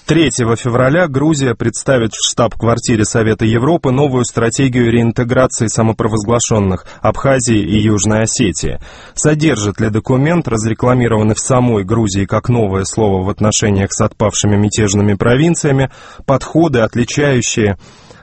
3 февраля Грузия представит в штаб-квартире Совета Европы новую стратегию реинтеграции самопровозглашенных Абхазии и Южной Осетии. Содержит ли документ, разрекламированный в самой Грузии как новое слово в отношениях с отпавшими мятежными провинциями, подходы, отличающие,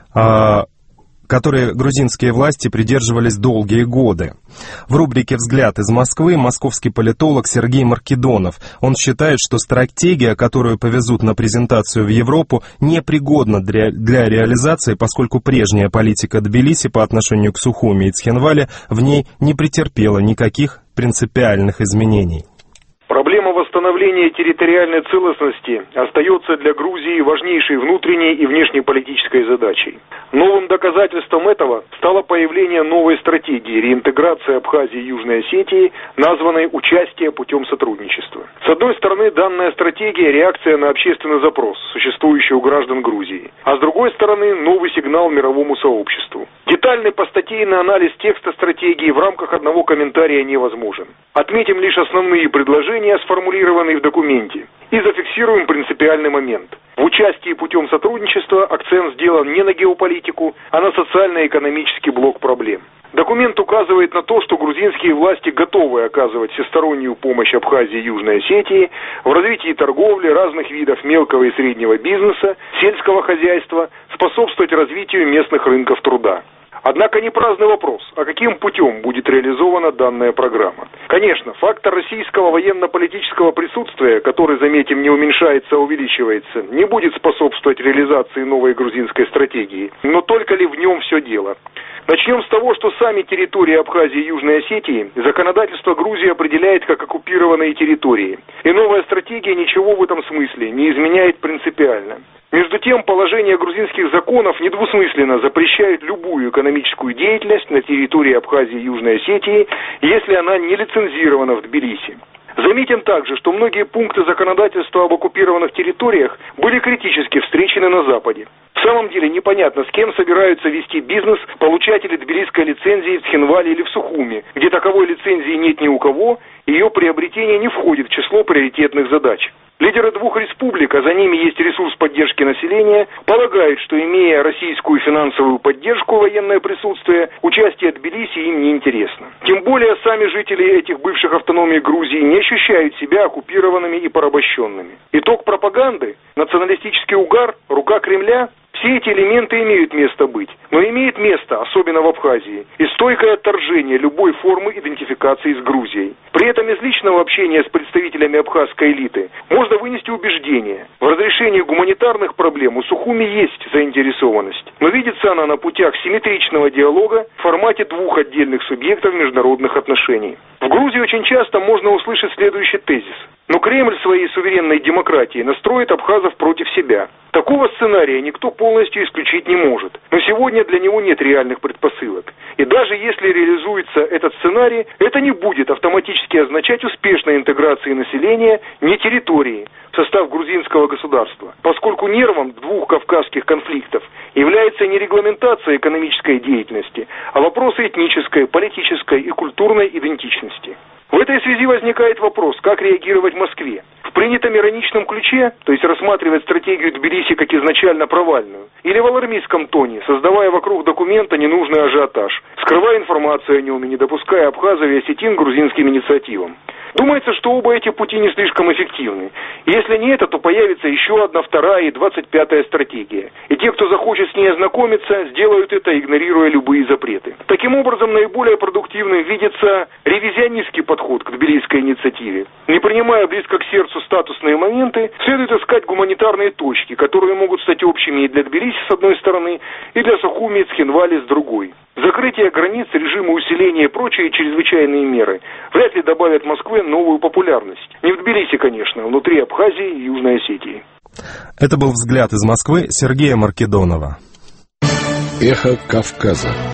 которые грузинские власти придерживались долгие годы? В рубрике «Взгляд из Москвы» московский политолог Сергей Маркедонов. Он считает, что стратегия, которую повезут на презентацию в Европу, непригодна для реализации, поскольку прежняя политика Тбилиси по отношению к Сухуми и Цхинвали в ней не претерпела никаких принципиальных изменений. Проблема восстановления территориальной целостности остается для Грузии важнейшей внутренней и внешнеполитической задачей. Новым доказательством этого стало появление новой стратегии реинтеграции Абхазии и Южной Осетии, названной «Участие путем сотрудничества». С одной стороны, данная стратегия – реакция на общественный запрос, существующий у граждан Грузии, а с другой стороны, новый сигнал мировому сообществу. Детальный постатейный анализ текста стратегии в рамках одного комментария невозможен. Отметим лишь основные предложения, сформулированные в документе, и зафиксируем принципиальный момент. В участии путем сотрудничества акцент сделан не на геополитику, а на социально-экономический блок проблем. Документ указывает на то, что грузинские власти готовы оказывать всестороннюю помощь Абхазии и Южной Осетии в развитии торговли, разных видов мелкого и среднего бизнеса, сельского хозяйства, способствовать развитию местных рынков труда. Однако не праздный вопрос, а каким путем будет реализована данная программа. Конечно, фактор российского военно-политического присутствия, который, заметим, не уменьшается, а увеличивается, не будет способствовать реализации новой грузинской стратегии. Но только ли в нем все дело? Начнем с того, что сами территории Абхазии и Южной Осетии законодательство Грузии определяет как оккупированные территории. И новая стратегия ничего в этом смысле не изменяет принципиально. Между тем, положение грузинских законов недвусмысленно запрещает любую экономическую деятельность на территории Абхазии и Южной Осетии, если она не лицензирована в Тбилиси. Заметим также, что многие пункты законодательства об оккупированных территориях были критически встречены на Западе. В самом деле непонятно, с кем собираются вести бизнес получатели тбилисской лицензии в Цхинвале или в Сухуми, где таковой лицензии нет ни у кого, и ее приобретение не входит в число приоритетных задач. Лидеры двух республик, а за ними есть ресурс поддержки населения, полагают, что, имея российскую финансовую поддержку и военное присутствие, участие Тбилиси им не интересно. Тем более сами жители этих бывших автономий Грузии не ощущают себя оккупированными и порабощенными. Итог пропаганды – националистический угар, рука Кремля – все эти элементы имеют место быть, но имеет место, особенно в Абхазии, и стойкое отторжение любой формы идентификации с Грузией. При этом из личного общения с представителями абхазской элиты можно вынести убеждение: в разрешении гуманитарных проблем у Сухуми есть заинтересованность, но видится она на путях симметричного диалога в формате двух отдельных субъектов международных отношений. В Грузии очень часто можно услышать следующий тезис: но Кремль своей суверенной демократией настроит абхазов против себя. Такого сценария никто полностью исключить не может, но сегодня для него нет реальных предпосылок. И даже если реализуется этот сценарий, это не будет автоматически означать успешной интеграции населения, не территории, в состав грузинского государства, поскольку нервом двух кавказских конфликтов является не регламентация экономической деятельности, а вопросы этнической, политической и культурной идентичности. В этой связи возникает вопрос, как реагировать Москве. В принятом ироничном ключе, то есть рассматривать стратегию Тбилиси как изначально провальную, или в алармистском тоне, создавая вокруг документа ненужный ажиотаж, скрывая информацию о нем и не допуская абхазов и осетин к грузинским инициативам. Думается, что оба эти пути не слишком эффективны. Если не это, то появится еще одна, вторая и 25-я стратегия. И те, кто захочет с ней ознакомиться, сделают это, игнорируя любые запреты. Таким образом, наиболее продуктивным видится ревизионистский подход к тбилисской инициативе. Не принимая близко к сердцу статусные моменты, следует искать гуманитарные точки, которые могут стать общими и для Тбилиси с одной стороны, и для Сухуми и Цхинвали с другой. Закрытие границ, режимы усиления и прочие чрезвычайные меры вряд ли добавят Москве новую популярность. Не в Тбилиси, конечно, а внутри Абхазии и Южной Осетии. Это был «Взгляд из Москвы» Сергея Маркедонова. Эхо Кавказа.